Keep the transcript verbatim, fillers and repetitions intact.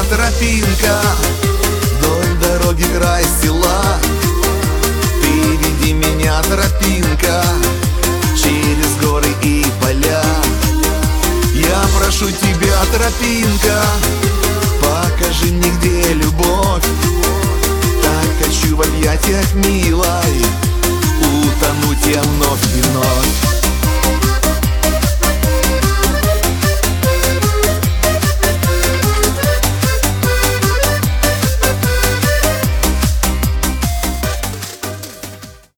тропинка вдоль дороги, край села. Ты веди меня, тропинка, через горы и поля. Я прошу тебя, тропинка, покажи мне, где любовь. Так хочу в объятиях, милой, утонуть я вновь и вновь.